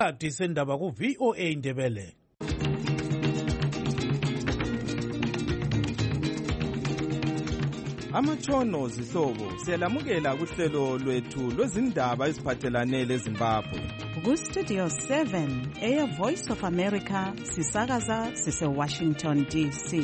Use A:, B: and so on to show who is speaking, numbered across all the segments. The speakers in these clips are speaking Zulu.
A: Disendaba ku VOA Indebele.
B: Amatshono zihlobo siyalamukela kuhlelo lwethu lwezindaba eziphathelane leZimbabwe.
C: Ku-Studio 7 Air Voice of America sisakaza sise-Washington DC.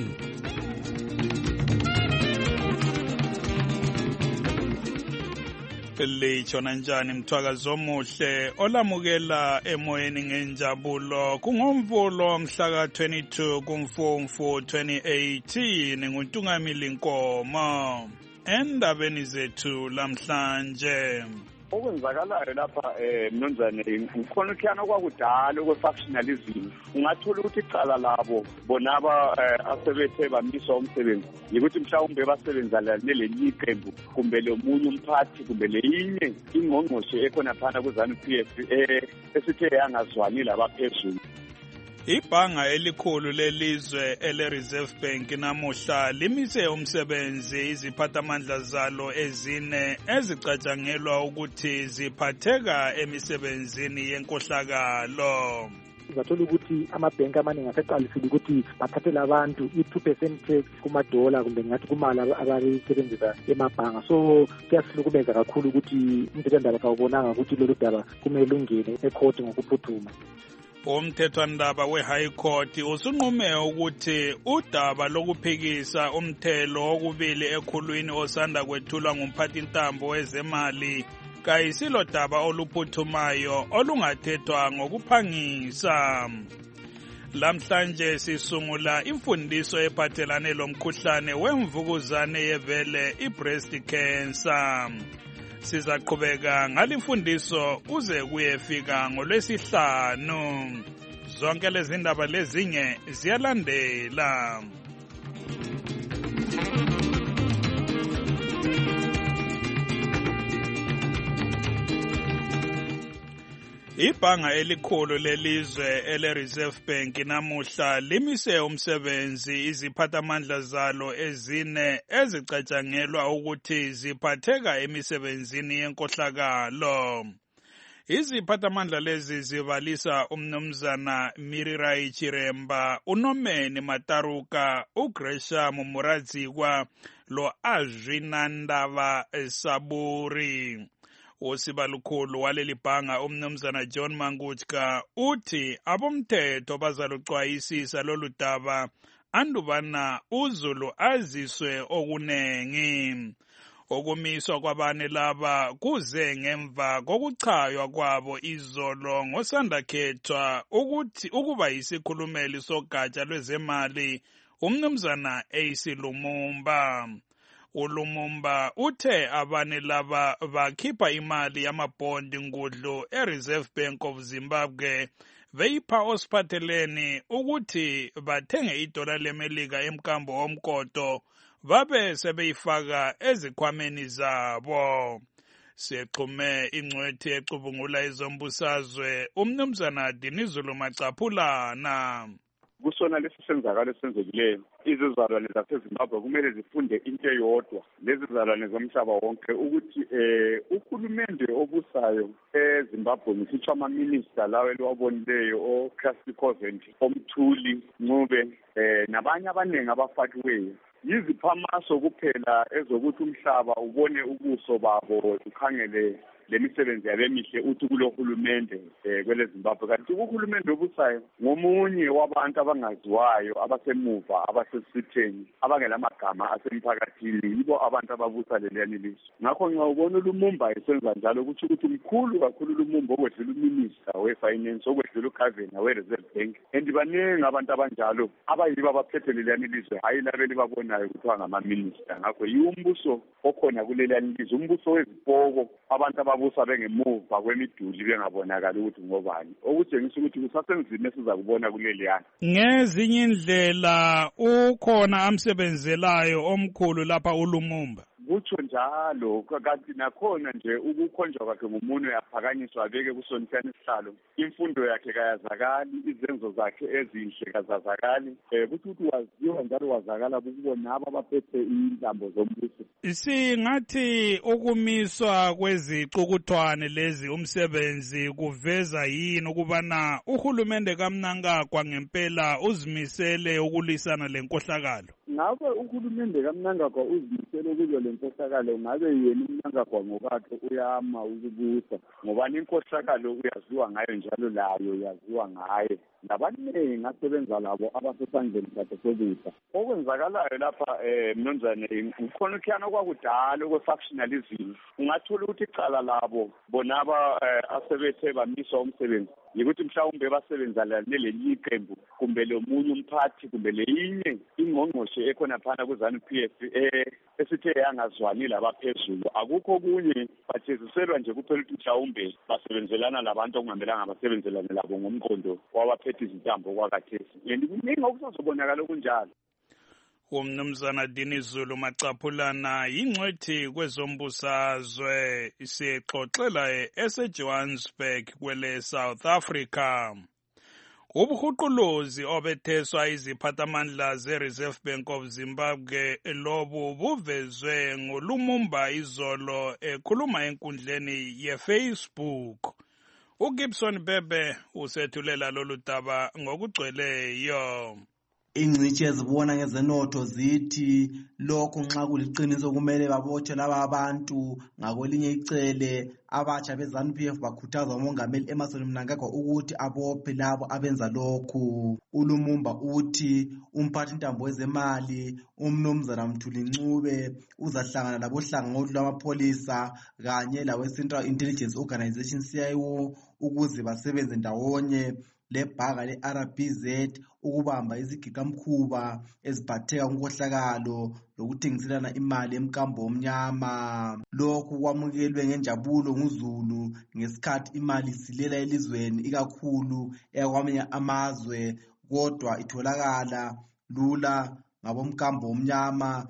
D: Litshona njani mthwakazi omuhle olamukela emoyeni ngenjabulo kungomvulo mhla ka-22 kuMfumfu 2018 nguNtungamili Nkomo endabeni zethu lamhlanje.
E: Okwenzakalayo lapha mnumzane ngikhona ukhiyana kwakudala kwe-factionalism ungathola ukuthi icala labo bonaba asebethe bamiswa umsebenzi yikuthi mhlawumbe basebenzana nelelinye iqembu kumbe lomunye umphathi kumbe leyinye ingqongqoshe ekhona phana kuZANU-PF esithe yangazwani labaphezulu.
D: Ibhanga elikhulu lelizwe ele-Reserve Bank namuhla limise umsebenzi iziphathamandla zalo ezine ezicatshangelwa ukuthi ziphatheka emisebenzini yenkohlakalo.
F: Uzathola ukuthi amabhenki amaningi aseqalisile ukuthi bathathele abantu i-2% tax kumadola kumbe ngathi kumali abalisebenzisa emabhanga. So kuyasihlukumeza kakhulu ukuthi umthethwandaba kawubonanga ukuthi lolu daba kumele lungene ekhoti ngokuphuthuma.
D: Umthethwandaba we-High Court usunqume ukuthi udaba lokuphikisa umthelo wokubili ekhulwini osanda kwethulwa ngumphathintambo wezemali kayisilo daba oluphuthumayo olungathethwa ngokuphangisa. Lamhlanje sisungula imfundiso ephathelane lomkhuhlane wemvukuzane yevele i-breast cancer. Sizaqhubeka ngalimfundiso kuze kuyefika ngoLwesihlanu. Zonke lezi ndaba lezinye ziyalandela. Ibhanga elikhulu lelizwe ele-Reserve Bank namuhla limise umsebenzi iziphathamandla zalo ezine ezicatshangelwa ukuthi ziphatheka emisebenzini yenkohlakalo. Iziphathamandla lezi zibalisa umnumzana Mirirai Chiremba, uNomeni Mataruka, uGresham Muradzikwa, lo Azvinandava Saburi. Osibalukhulu waleli bhanga umnumzana John Mangutka uthi abomthetho bazalucwayisisa lolu daba andubana uZulu aziswe okunengi. Okumiswa kwabane laba kuze ngemva kokuchaywa kwabo izolo ngosandakhethwa ukuthi ukuba yisikhulumeli sogatsha lwezemali umnumzana AC Lumumba. uLumumba uthe abane laba bakhipha imali yamabhondi ngudlu eReserve Bank of Zimbabwe beyipha osiphatheleni ukuthi bathenge idola leMelika emkambo womkoto babe sebeyifaka ezikhwameni zabo. Sexhume ingcwethi ecubungula izombusazwe umnumzana Dinizulu Macaphulana.
E: Kusona lesi senzakalo esenzekileyo izizalwane zaseZimbabwe kumele zifunde into eyodwa lezizalwane zomhlaba wonke ukuthi uhulumende obusayo eZimbabwe ngisitsho ama-minister lawo eliwabonileyo oCassie Covent, oMthuli Ncube nabanye abaningi abafakiweyo yiziphamaso kuphela ezokuthi umhlaba ubone ubuso babo ukhangele lemisebenzi yabemihle uthi kulohulumende kwele Zimbabwe. Kanti uhulumende obusayo ngomunye wabantu abangaziwayo abasemuva abasesitheni abangelamagama asemphakathini yibo abantu ababusa leliyani lizwe. Ngakho ngiyawubona uLumumba esenza njalo ukuthi mkhulu kakhulu uLumumba okwedlula uminister we-finance okwedlula uGavana we-Reserve Bank and baningi abantu abanjalo abayibo abaphethe leliyani lizwe hayi labeli babonayo kuthiwa ngama-minister. Ngakho yiwo umbuso okhona kuleliyani lizwe, umbuso wezipoko abantu ababusa bengemuva kwemiduli bengabonakala ukuthi ngobani okutshengisa ukuthi kusasenzima esiza kubona kuleliyana.
D: Ngezinye indlela ukhona amsebenzelayo omkhulu lapha uLumumba.
E: kutsho njalo kanti nakhona nje ukukhonjwa kwakhe ngomunwe yaphakanyiswa abeke kusonitshana isihlalo imfundo yakhe kayazakali izenzo zakhe ezinhle kazazakali kuthi ukuthi waziwa njalo wazakala kubonabo abaphethe intambo zombuso.
D: Singathi ukumiswa kwezicukuthwane lezi umsebenzi kuveza yini ukubana uhulumende kaMnangagwa ngempela uzimisele ukulwisana lenkohlakalo?
E: Ngabe uhulumende kaMnangagwa uzimisele ukulwa lenkohlakalo, ngabe yena uMnangagwa ngokwakhe uyama ukubusa ngoba inkohlakalo uyaziwa ngayo njalo layo yaziwa ngaye nabaningi asebenza labo abasesandleni sakhe sokusa. Okwenzakalayo lapha Mnumzane ukhonokhiyana kwakudala okwe-factionalism ungathola ukuthi icala labo bonaba asebethe bamiswa umsebenzi yikuthi mhlawumbe basebenzana neleli qembu kumbe lomunye umphathi kumbe leyinye ingqongqoshe ekhona phana kuZANU-PF esithe yangazwani labaphezulu. Akukho kunye batheziselwa nje kuphela ukuthi mhlawumbe basebenzelana labantu okungamelanga basebenzelane labo ngomqondo wabaphethe izintambo kwakathesi. Yena kuningi okusazobonakala okunjalo.
D: Umnumzana Dini Zulu Macaphulana yingcwethi kwezombusazwe isixoxela eseJohannesburg kwele South Africa. Ubuhuquluzi obetheswa iziphathamandla ze-Reserve Bank of Zimbabwe lobu buvezwe ngoLumumba izolo ekhuluma enkundleni ye-Facebook. uGibson Bebe usethulela lolu daba ngokugcweleyo.
G: Ingcitshi ezibona ngezenotho zithi lokhu nxa kuliqiniso kumele babotshwe laba abantu. Ngakwelinye icele abatsha beZANU-PF bakhuthaza umongameli Emmerson Mnangagwa ukuthi abophe labo abenza lokhu. uLumumba uthi umphathi intambo wezemali uMnumzana Mthuli Ncube uzahlangana labohlangothi lwamapholisa kanye lawe-Central Intelligence Organization CIO ukuze basebenze ndawonye lebhaka le-RBZ ukubamba izigiqamkhuba eziphatheka kunkohlakalo lokuthengiselana imali emkambo omnyama. Lokhu kwamukelwe ngenjabulo nguZulu ngesikhathi imali silela elizweni ikakhulu eyakwamanye amazwe kodwa itholakala lula ngabomkambo omnyama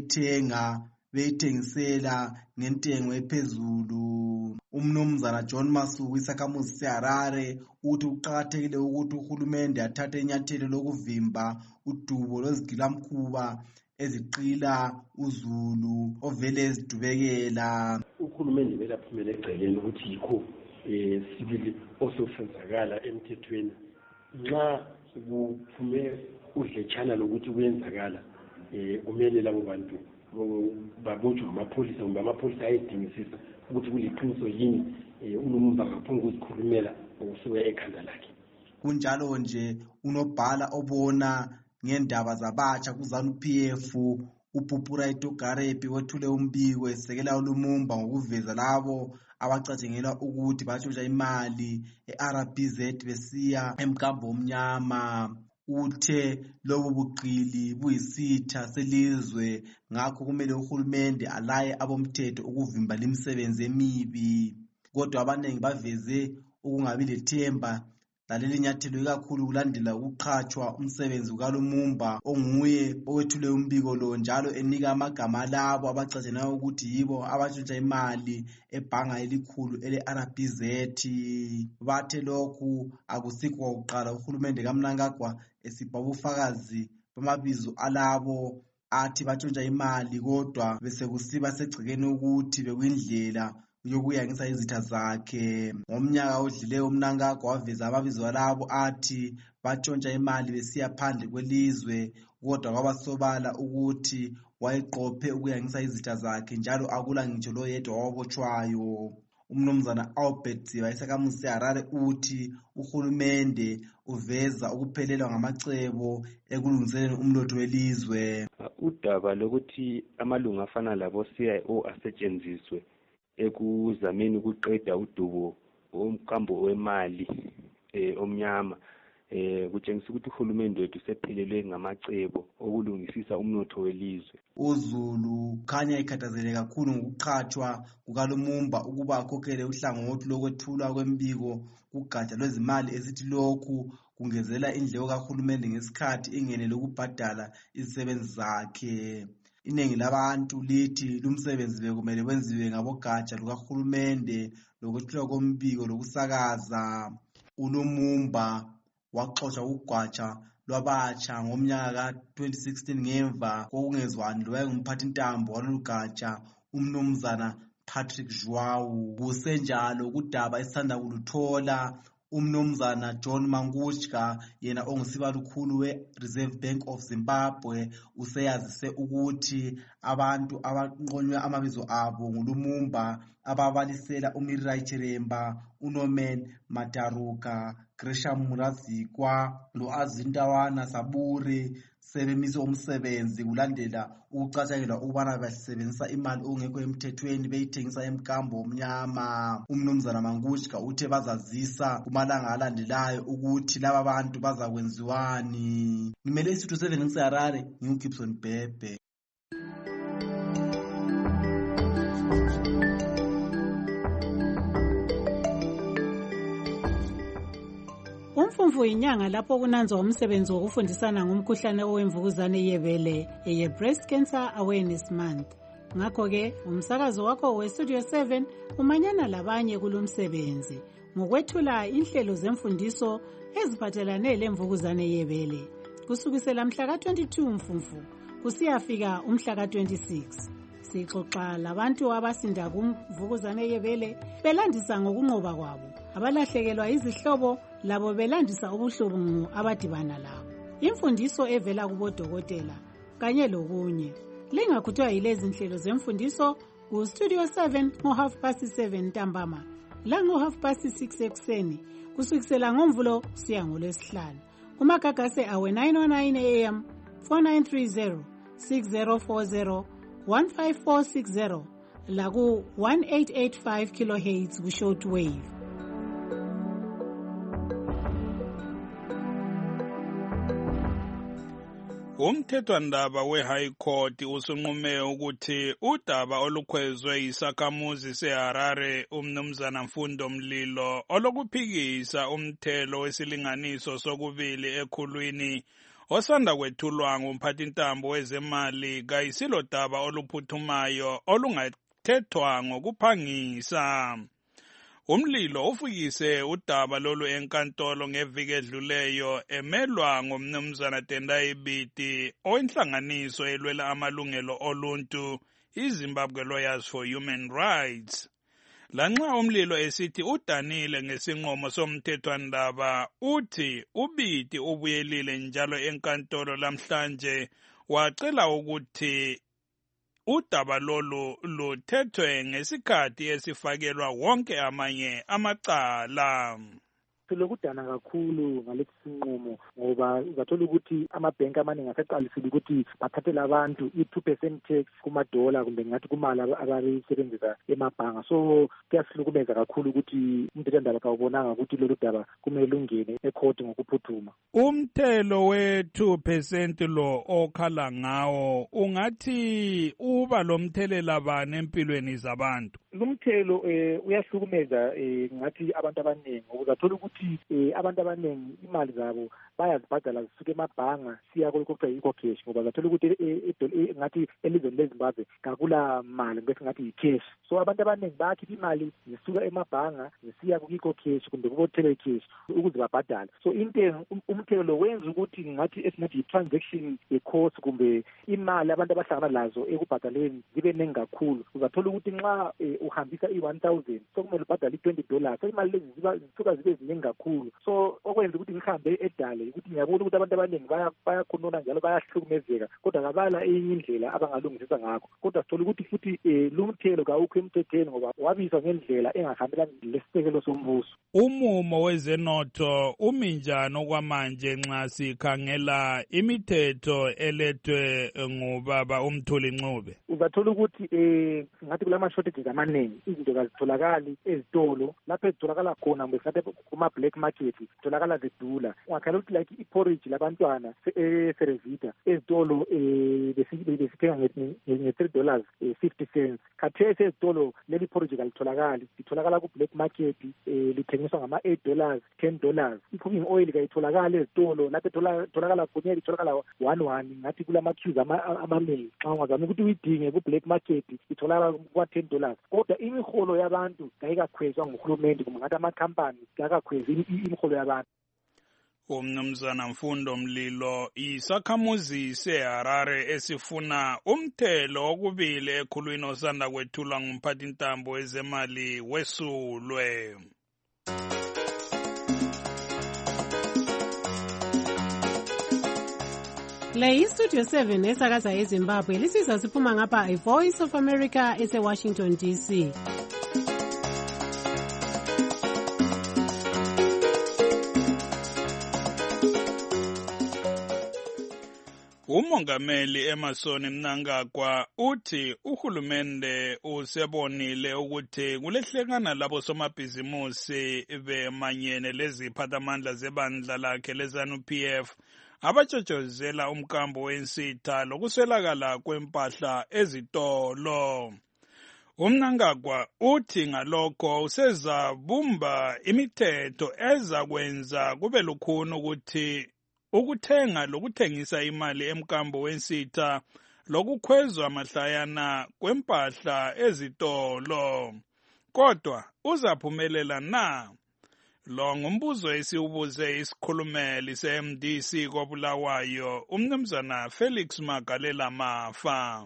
G: beyithengisela ngentengo ephezulu. Umnumzana John Masuku isakhamuzi seHarare uthi kuqakathekile ukuthi uhulumende athathe inyathelo lokuvimba udubo lwezigilamkhuba eziqila uZulu ovele ezidubekela.
H: Uhulumende vele aphumele egceleni ukuthi yikho sibili osofenzakala emthethweni. Nxa kuphume udletshana lokuthi kuyenzakala kumele labo bantu babotshwe amapholisa kumbe amapholisa ayedingisisa ukuthi kuliqiniso yini uLumumba ngaphunga ukuzikhulumela okusuka ekhanda lakhe.
G: Kunjalo nje unobhala obona ngendaba zabatsha kuZANU-PF uPupuraito Garepi wethule umbiko esekela uLumumba ngokuveza labo abacatshengelwa ukuthi batshontsha imali eRBZ besiya emkambo omnyama. Uthe lobu buqili buyisitha selizwe ngakho kumele uhulumende alaye abomthetho ukuvimba limisebenzi emibi. Kodwa abanengi baveze ukungabi lethemba laleli nyathelo ikakhulu kulandela ukuqhatshwa umsebenzi kaLumumba onguye owethule umbiko lo njalo enika amagama alabo abacatshenayo ukuthi yibo abatshontsha imali ebhanga elikhulu ele-RBZ. Bathe lokhu akusikho kwakuqala uhulumende kaMnangagwa esipha ubufakazi bamabizo alabo athi batshontsha imali kodwa besekusiba segcekeni ukuthi bekuyindlela yokuyangisa izitha zakhe. Ngomnyaka odlileyo uMnangagwa waveza amabizo alabo athi batshontsha imali besiya phandle kwelizwe kodwa kwabasobala ukuthi wayeqophe ukuyangisa izitha zakhe njalo akula ngitsho lo yedwa wabotshwayo. Umnumzana Albert Ziba isakhamuzi seHarare uthi uhulumende uveza ukuphelelwa ngamacebo ekulungiseleni umnotho welizwe.
I: Udaba lokuthi amalunga afana labo CIO asetshenziswe ekuzameni ukuqeda udubo omkambo wemali omnyama kutshengisa ukuthi uhulumende wethu sephelelwe ngamacebo okulungisisa umnotho welizwe.
G: uZulu khanya ikhathazele kakhulu ngokuqhatshwa kukaLumumba ukuba akhokhele uhlangothi lokwethulwa kwembiko kugatsha lwezimali esithi lokhu kungezela indleko kahulumende ngesikhathi ingene lokubhadala izisebenzi zakhe. iningi labantu lithi lumsebenzi bekumele wenziwe ngabogatsha lukahulumende lokwethula kombiko lokusakaza. uLumumba waxoshwa kugwatsha lwabatsha ngomnyaka ka-2016 ngemva kokungezwani lowayengumphathintambo walolugatsha umnumzana Patrick Zhuwao. Kusenjalo kudaba esithanda kuluthola umnumzana John Mangudya yena ongusibalukhulu we-Reserve Bank of Zimbabwe useyazise ukuthi abantu abanqonywe amabizo abo nguLumumba ababalisela uMirirai Chiremba, uNorman Mataruka, Gresham Murazikwa lo-Azintawana Saburi sebemise umsebenzi kulandela ukucatshangelwa ukubana basebenzisa imali ongekho emthethweni beyithengisa emkambo omnyama. Umnumzana Mangudya uthe bazazisa kumalanga alandelayo ukuthi laba bantu bazakwenziwani. Ngimele isitho 7 ngiseHarare, nginguGibson Bhebhe.
J: Umfumfu inyanga lapho kunanzwa umsebenzi wokufundisana ngomkhuhlane owemvukuzane yebele ye-Breast Cancer Awareness Month. Ngakho-ke umsakazo wakho we-Studio 7 umanyana labanye kulomsebenzi ngokwethula inhlelo zemfundiso eziphathelane lemvukuzane yebele kusukisela mhla ka-22 Mfumfu kusiyafika umhla ka-26. Sixoxa labantu abasinda kumvukuzane yebele belandisa ngokunqoba kwabo, abalahlekelwa izihlobo labo belandisa ubuhlungu abadibana labo, imfundiso evela kubodokotela kanye lokunye. Lingakhuthwa yilezi nhlelo zemfundiso ku-Studio 7 ngo-7:30 ntambama lango-6:30 ekuseni kusukisela ngoMvulo siya ngoLwesihlanu. Kumagagase awe 909 AM 4930 6040 15460 laku 1885 kHz ku-short wave.
D: Umthethwandaba we-High Court usunqume ukuthi udaba olukhwezwe yisakhamuzi seHarare umnumzana Mfundo Mlilo olokuphikisa umthelo wesilinganiso sokubili ekhulwini osanda kwethulwa ngumphathintambo wezemali kayisilo daba oluphuthumayo olungathethwa ngokuphangisa. Umlilo ufikise udaba lolu enkantolo ngeviki edluleyo emelwa ngumnumzana Tendai Biti owenhlanganiso elwela amalungelo oluntu iZimbabwe Lawyers for Human Rights. Lanxa umlilo esithi udanile ngesinqumo somthethwandaba, uthi uBiti ubuyelile njalo enkantolo lamhlanje wacela ukuthi udaba lolu luthethwe ngesikhathi esifakelwa wonke amanye amacala.
F: Lokudana kakhulu ngalesi sinqumo ngoba uzathola ukuthi amabhenki amaningi aseqalisile ukuthi bathathele abantu i-2% tax kumadola kumbe ngathi kumali abalisebenzisa emabhanga. So kuyasihlukumeza kakhulu ukuthi umthethwandaba kawubonanga ukuthi lolu daba kumele lungene ekhoti ngokuphuthuma.
D: Umthelo we-2% lo okhala ngawo ungathi uba lomthelela bani empilweni zabantu?
F: Lumthelo uyahlukumeza ngathi abantu abaningi uzathola ukuthi abantu abaningi imali zabo bayazibhadala zisuke emabhanga siya kokuthiwa yi-cash ngoba zathola ukuthi ngathi elizweni leZimbabwe kakula mali bese ngathi yi-cash. So abantu abaningi bayakhipha imali zisuka emabhanga zisiya ku-cash kumbe kubo-telecash ukuze babhadale. So into umthelo lo wenza ukuthi ngathi esingathi yi-transaction cost kumbe imali abantu abahlangana lazo ekubhadaleni zibe ningi kakhulu. Uzathola ukuthi nxa uhambisa i-1,000 sokumele ubhadale $20. So imali lezi zisuka zibe ziningi kakhulu. So okwenza ukuthi ngihambe edale ukuthi ngiyabona ukuthi abantu abaningi bayakhonona njalo bayahlukumezeka kodwa kabala enye indlela abangalungisisa ngakho. Kodwa sithola ukuthi futhi lumthelo kawukho emthethweni ngoba wabizwa ngendlela engahambelani lesisekelo sombuso.
D: Umumo wezenotho umi njani okwamanje nxa sikhangela imithetho elethwe ngubaba uMthuli Ncube?
F: Uzathola ukuthi ngathi kulama-shortages amaningi, izinto kazitholakali ezitolo lapho ezitholakala khona mbe ngathi kuma-black market zitholakala zidula. Ungakhala ukuthi like iporridge labantwana eSerevita ezitolo besithenga nge$3.50. Khathesi ezitolo leli porridge kalitholakali, litholakala ku-black market, lithengisa ithengiswa ngama-$8, $10. I-cooking oil kayitholakala ezitolo lapho itholakala khona itholakala 1 ngathi kulama-queues amaningi. Xa ungazama ukuthi uyidinge ku-black market itholakala kwa-$10. Kodwa imiholo yabantu kayikakhwezwa nguhulumende kumbe ngathi amakhampani kayakakhwezi imiholo yabantu.
D: Umnumzana Mfundo Mlilo, isakhamuzi seHarare esifuna umthelo okubili ekhulwini osanda kwethulwa ngumphathintambo wezemali wesulwe.
J: Le iStudio 7 esakaza eZimbabwe lisizwa siphuma ngapha iVoice of America ese-Washington DC.
D: Umongameli Emmerson Mnangagwa uthi uhulumende usebonile ukuthi kulehlekana labo somabhizimusi bemanyene leziphathamandla zebandla lakhe leZANU-PF abatshotshozela umkambo wensitha lokuswelakala kwempahla ezitolo. Umnangagwa uthi ngalokho usezabumba imithetho ezakwenza kube lukhuni ukuthi ukuthenga lokuthengisa imali emkambo wensitha lokukhwezwa mahlayana kwempahla ezitolo. Kodwa uzaphumelela na? Lo ngumbuzo esiwubuze isikhulumeli se-MDC koBulawayo umnumzana Felix Magalela Mafa.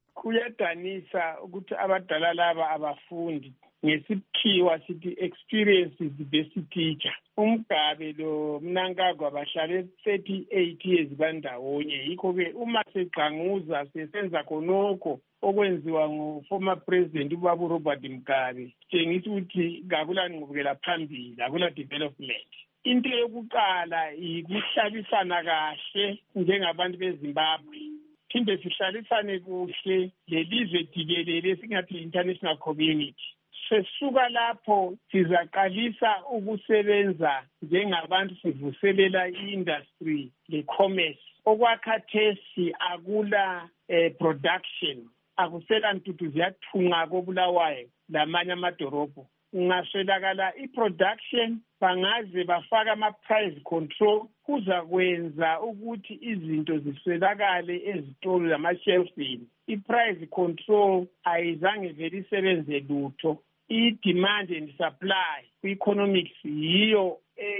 K: Kuyadanisa ukuthi abadala laba abafundi ngesikhiwa sithi experience is the best teacher. Umgabe lo Mnangagwa bahlale 38 years bandawonye, yikho-ke uma seqanguza sesenza khonokho okwenziwa ngu-former president ubaba Robert Mugabe, tshengisa ukuthi kakulanqubekela phambili, akula development. Into yokuqala ikuhlalisana kahle njengabantu beZimbabwe, phinde sihlalisane kuhle lelizwe jikelele singathi international community. Sesuka lapho sizaqalisa ukusebenza njengabantu sivuselela i-industry le-commerce. Okwakhathesi akula production, akusela ntutu ziyathunqa koBulawayo lamanye amadorobho. Ungaswelakala i-production bangaze bafaka ama-price control, kuzakwenza ukuthi izinto ziswelakale ezitolo lama-shelfini. I-price control ayizange vele isebenze lutho. I-demand and supply ku-economics yiyo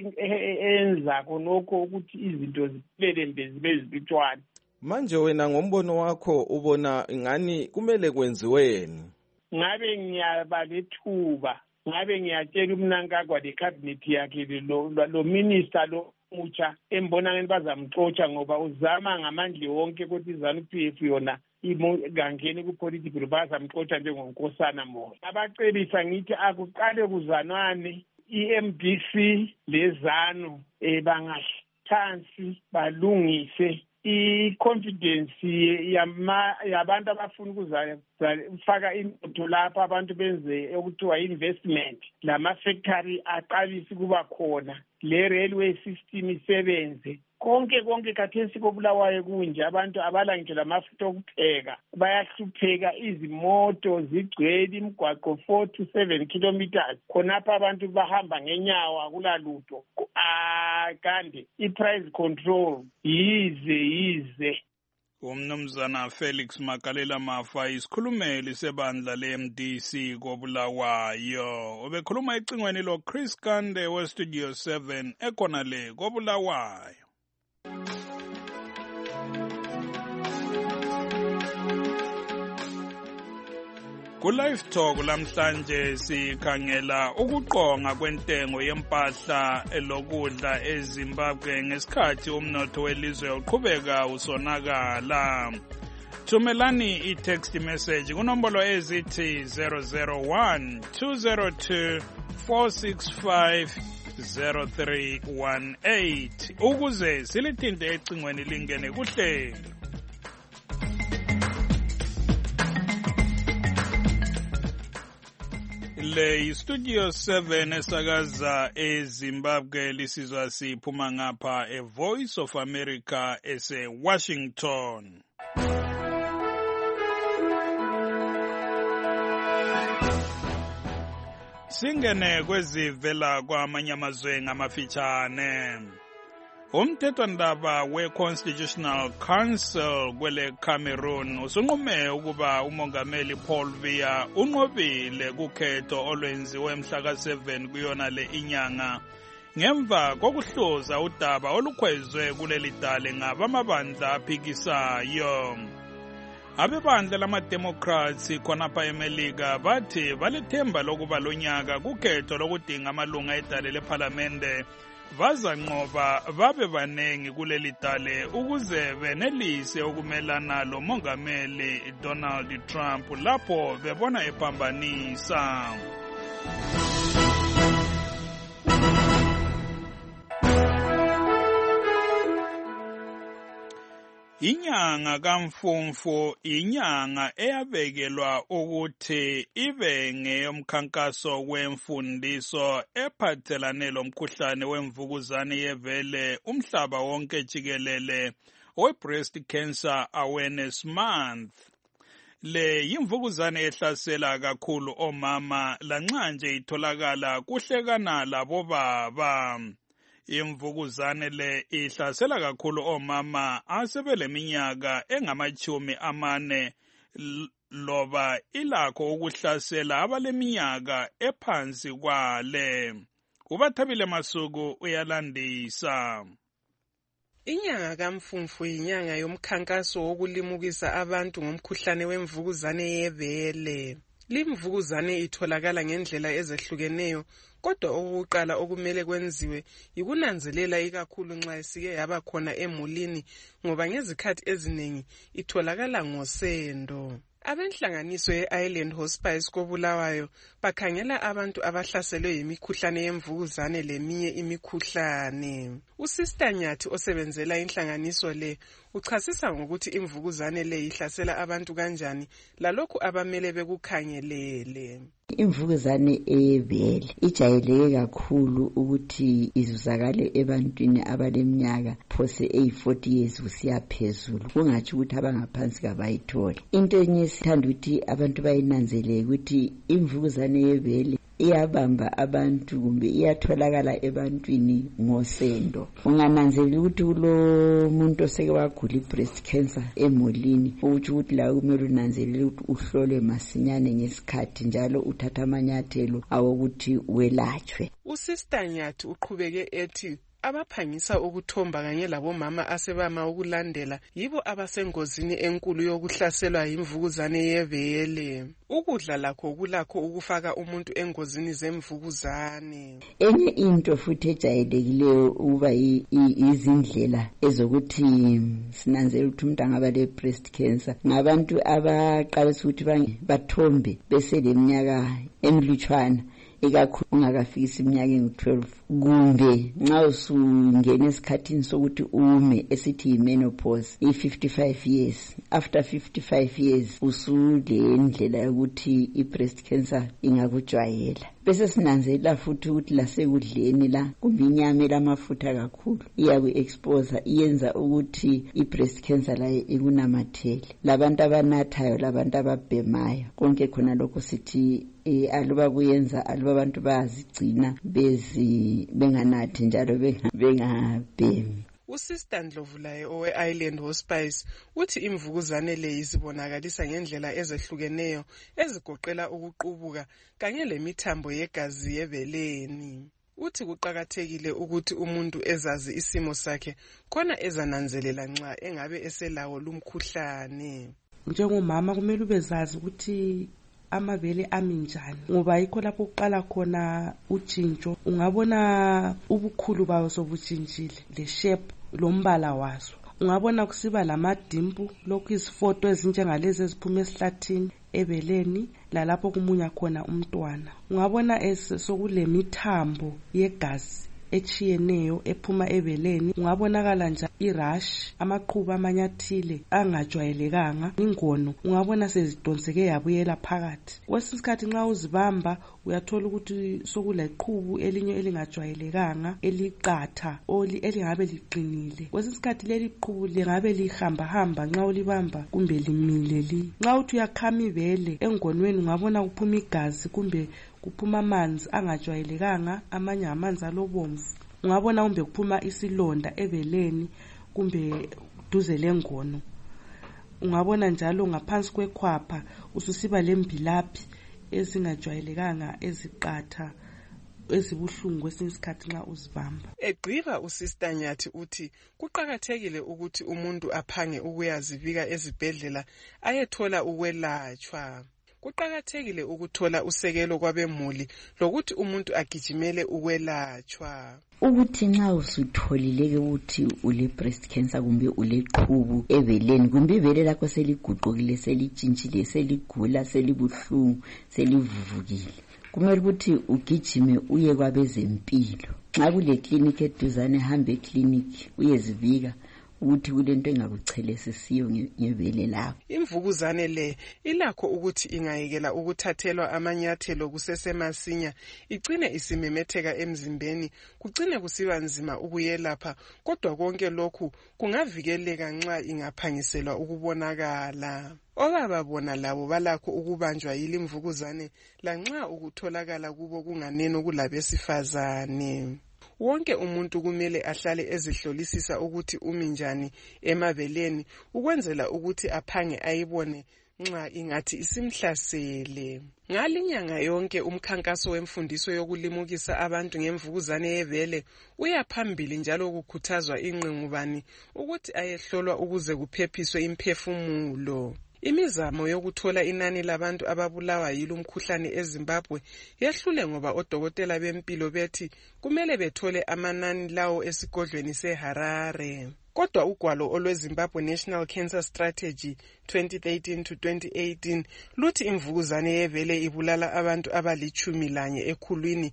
K: enza khonokho ukuthi izinto ziphelele zibe zibitshwane.
B: Manje wena ngombono wakho ubona ingani kumele kwenziweni?
K: Ngabe ngiyaba lethuba, ngabe ngiyatshela uMnangagwa le-cabinet yakhe lo minister lo mutsha embona ngeni bazamxotsha ngoba uzama ngamandla wonke ukuthi iZANU-PF yona kangeni ku-political bazamxotsha njengonkosana moya. Abacebisa ngithi akuqale kuzanwane i-MDC leZANU bangahlansi balungise i-confidence yabantu abafuna ukuzafaka intuthu lapho abantu benze okuthiwa investment, lama-factory aqalise kuba khona, le-railway system isebenze. Konke khathesi koBulawayo kunje, abantu abala ngitsho lamafutha okupheka bayahlupheka, izimoto zigcwele imigwaqo 4 to 7 kilometers, khonapha abantu bahamba ngenyawo akulalutho. Kanti i-price control yize.
D: Umnumzana Felix Magalela Mafa, isikhulumeli sebandla le-MDC koBulawayo, ubekhuluma ecingweni lo Chris Kande weStudio 7 ekhona le koBulawayo. Ku-Live Talk lamhlanje sikhangela ukuqonga kwentengo yempahla lokudla eZimbabwe ngesikhathi umnotho welizwe uqhubeka usonakala. Thumelani i-text message kunombolo ezithi 001 202 465 0318 ukuze silithinte ecingweni lingene kuhlelo. Le Studio 7 esakaza eZimbabwe lisizwa siphuma ngapha eVoice of America ese-Washington. Singene kwezivela kwamanye amazwe ngamafitshane. Umthethwandaba we-Constitutional Council kwele Cameroon usunqume ukuba umongameli Paul Biya unqobile kukhetho olwenziwe mhla ka-7 kuyona le inyanga ngemva kokuhloza udaba olukhwezwe kuleli dale ngabamabandla aphikisayo. Abebandla lama-Democrats khonapha eMelika bathi balethemba lokuba lonyaka kukhetho lokudinga amalunga edale lephalamende bazanqoba babe banengi kuleli dale ukuze benelise ukumelana lo mongameli Donald Trump lapho bebona ephambanisa. Inyanga kaMfumfu inyanga eyabekelwa ukuthi ibe ngeyomkhankaso wemfundiso ephathelane lomkhuhlane wemvukuzane yebele umhlaba wonke jikelele we-Breast Cancer Awareness Month. Le yimvukuzane ehlasela kakhulu omama lanxa nje itholakala kuhlekana labobaba. Imvukuzane le ihlasela kakhulu omama asebeleminyaka engama-40 loba ilakho ukuhlasela abaleminyaka ephansi kwale. UBathabile Masuku uyalandisa.
L: Inyanga kaMfumfu inyanga yomkhankaso wokulimukisa abantu ngomkhuhlane wemvukuzane yebele. Limvukuzane itholakala ngendlela ezehlukeneyo, kodwa okokuqala okumele kwenziwe yikunanzelela ikakhulu nxa isike yaba khona emulini ngoba ngezikhathi eziningi itholakala ngosendo. Abenhlanganiso ye-Island Hospice koBulawayo bakhangela abantu abahlaselwe yimikhuhlane yemvukuzane leminye imikhuhlane. Usister Nyathi osebenzela inhlanganiso le uchasisa ngokuthi imvukuzane le ihlasela abantu kanjani lalokhu abamele bekukhangelele.
M: Imvukuzane eyebele ijayeleke kakhulu ukuthi izuzakale ebantwini abaleminyaka phose 40 years kusiya phezulu, kungathi ukuthi abangaphansi kabayithole. Into enye sithanda ukuthi abantu bayinanzelele ukuthi imvukuzane yebele iyabamba abantu kumbe iyatholakala ebantwini ngosendo. Ungananzelela ukuthi kulo muntu oseke wagula i-breast cancer emulini, ukuthi la kumele unanzelele ukuthi uhlolwe masinyane ngesikhathi njalo uthatha amanyathelo awokuthi welatshwe.
L: Usister Nyathi uqhubeke ethi abaphangisa ukuthomba kanye labomama asebama ukulandela yibo abasengozini enkulu yokuhlaselwa yimvukuzane yebele. Ukudla lakho kulakho ukufaka umuntu engozini zemvukuzane.
M: Enye into futhi ejayelekileyo uba izindlela ezokuthi sinanzele ukuthi umuntu angaba le breast cancer ngabantu abaqalisa ukuthi bathombe bese leminyaka emilutshwana ikakhulu ungakafikisi iminyaka engu-12 kumbe nxa usungena esikhathini sokuthi ume esithi yi-menopause i-55 years. After 55 years usule ndlela yokuthi i-breast cancer ingakujwayela. Bese sinanzelela futhi ukuthi lasekudleni la kumbe inyama elamafutha kakhulu iyaku-expose iyenza ukuthi i-breast cancer la ikunamathele. Labantu abanathayo labantu ababhemayo konke khona lokho sithi aluba kuyenza aluba abantu bayazigcina benganathi njalo bengabhemi.
L: Usister Ndlovulayo owe-Island Hospice uthi imvukuzane le izibonakalisa ngendlela ezehlukeneyo ezigoqela ukuqubuka kanye lemithambo yegazi yebeleni. Uthi kuqakathekile ukuthi umuntu ezazi isimo sakhe khona ezananzelela nxa engabe eselawo lumkhuhlane.
N: Njengomama kumele ubezazi ukuthi amabele ami njani ngoba yikho lapho uqala khona utshintsho. Ungabona ubukhulu bawo sobutshintshile, le shape lombala waso. Ungabona kusiba lamadimpu lokhu izifoto ezinjengalezi eziphuma esihlathini ebeleni lalapho kumunya khona umntwana. Ungabona sokulemithambo yegazi echiyeneyo ephuma ebeleni. Ungabonakala nje irash, amaqhubu amanyathile angajwayelekanga, ingono ungabona sezidonseke yabuyela phakathi. Kwesinye isikhathi nxa uzibamba uyathola ukuthi sokuleqhubu elinye elingajwayelekanga eliqatha elingabe liqinile. Kwesinye isikhathi leli qhubu lingabe lihamba nxa ulibamba kumbe limile. Nxa uthi uyakhama ibele engonweni ungabona kuphuma igazi kumbe kuphuma amanzi angajwayelekanga, amanye amanzi alobomvu. Ungabona kumbe kuphuma isilonda ebeleni kumbe duze lengono. Ungabona njalo ngaphansi kwekhwapha ususiba lembilaphi ezingajwayelekanga eziqatha ezibuhlungu kwesinye isikhathi nxa uzibamba.
L: Egqiba uSister Nyathi uthi kuqakathekile ukuthi umuntu aphange ukuyazibika ezibhedlela ayethola ukwelatshwa. Kuqakathekile ukuthola usekelo kwabemuli lokuthi umuntu agijimele ukwelatshwa.
M: Ukuthi nxa usutholile ukuthi ule breast cancer kumbe uleqhubu ebeleni kumbe ibele lakho seliguqukile, selitshintshile, seligula, selibuhlungu, selivuvukile, kumele ukuthi ugijime uye kwabezempilo. Nxa kule clinic eduzane hambe eclinic uyezibika ukuthi kulento engakuchelesisiyo ngebele lakho.
L: Imvukuzane le ilakho ukuthi ingayekela ukuthathelwa amanyathelo kusesemasinya, igcine isimemetheka emzimbeni, kugcine kusiba nzima ukuyelapha, kodwa konke lokhu kungavikeleka nxa ingaphangiselwa ukubonakala. Obaba bona labo balakho ukubanjwa yile mvukuzane lanxa ukutholakala kubo kunganeno kulabesifazane. Wonke umuntu kumele ahlale ezihlolisisa ukuthi umi njani emabeleni ukwenzela ukuthi aphange ayibone nxa ingathi isimhlasele. Ngalinyanga yonke umkhankaso wemfundiso yokulimukisa abantu ngemvukuzane yebele uyaphambili njalo kukhuthazwa ingqengubani ukuthi ayehlolwa ukuze kuphephiswe imphefumulo. Imizamo yokuthola inani labantu ababulawa yilo umkhuhlane eZimbabwe yehlule ngoba odokotela bempilo bethi kumele bethole amanani lawo esigodlweni seHarare. Kodwa ugwalo olweZimbabwe National Cancer Strategy 2013 to 2018 luthi imvukuzane yebele ibulala abantu abali-11 ekhulwini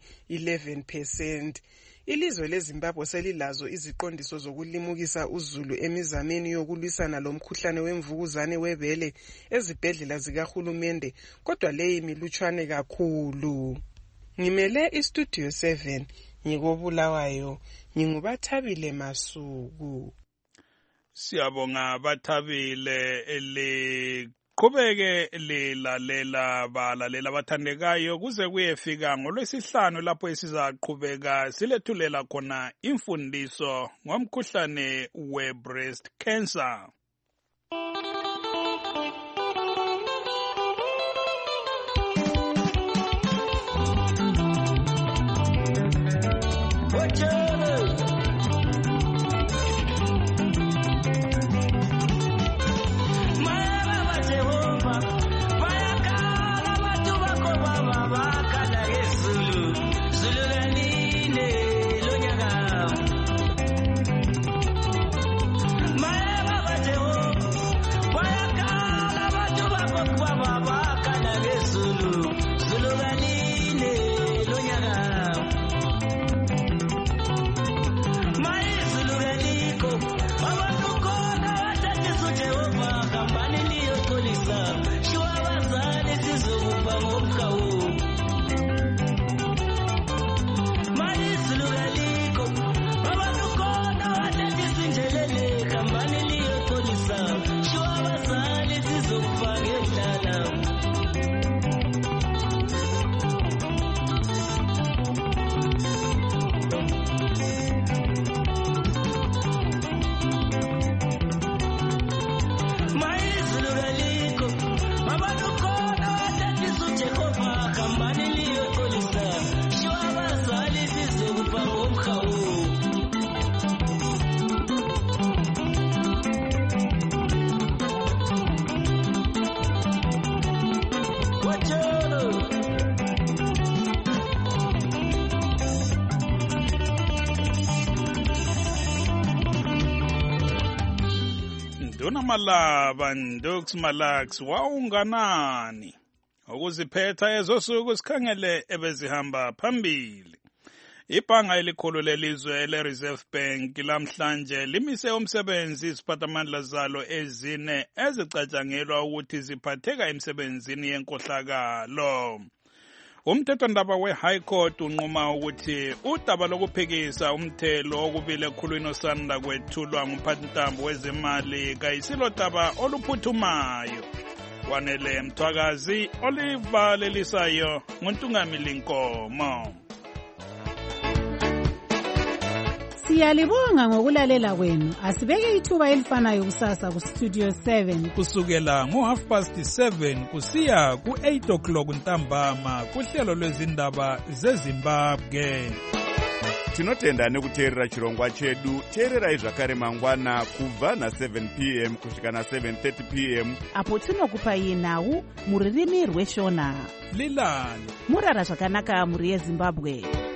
L: 11%. Ilizwe leZimbabwe selilazo iziqondiso zokulimukisa uzulu emizameni yokulwisana lomkhuhlane wemvukuzane webele ezibhedlela zikahulumende, kodwa leyi milutshwane kakhulu. Ngimele iStudio 7 ngikobulawayo, nginguBathabile Masuku.
D: Siyabonga Bathabile qhubeke lilalela balalela bathandekayo kuze kuyefika ngolwesihlanu lapho sizaqhubeka silethulela khona imfundiso ngomkhuhlane we-breast cancer. Malaba Ndux Malax wawunganani ukuziphetha ezosuku sikhangele ebezihamba phambili. Ibhanga elikhulu lelizwe le-Reserve Bank lamhlanje limise umsebenzi iziphathamandla zalo ezine ezicatshangelwa ukuthi ziphatheka emsebenzini yenkohlakalo. Umthethwandaba we-High Court unquma ukuthi udaba lokuphikisa umthelo okubile ekhulwini osanda kwethulwa ngumphathintambo wezemali kayisilodaba oluphuthumayo. Kwanele Mthwakazi, Oliver Lelisayo, nguNtungamili Nkomo.
J: Siyalibonga ngokulalela kwenu. Asibeke ithuba elifanayo kusasa ku Studio 7
D: kusukela ngo7:30 kusiya ku8 ntambama kuhlelo lwezindaba zeZimbabwe.
O: Tinotenda nekuteerera chirongwa chedu. Teererai zvakare mangwana kubva na7 p.m. kusvika na7:30 p.m.
C: apo tinokupai nhau muririmi rweshona.
D: Lilani
C: murara zvakanaka muri yeZimbabwe.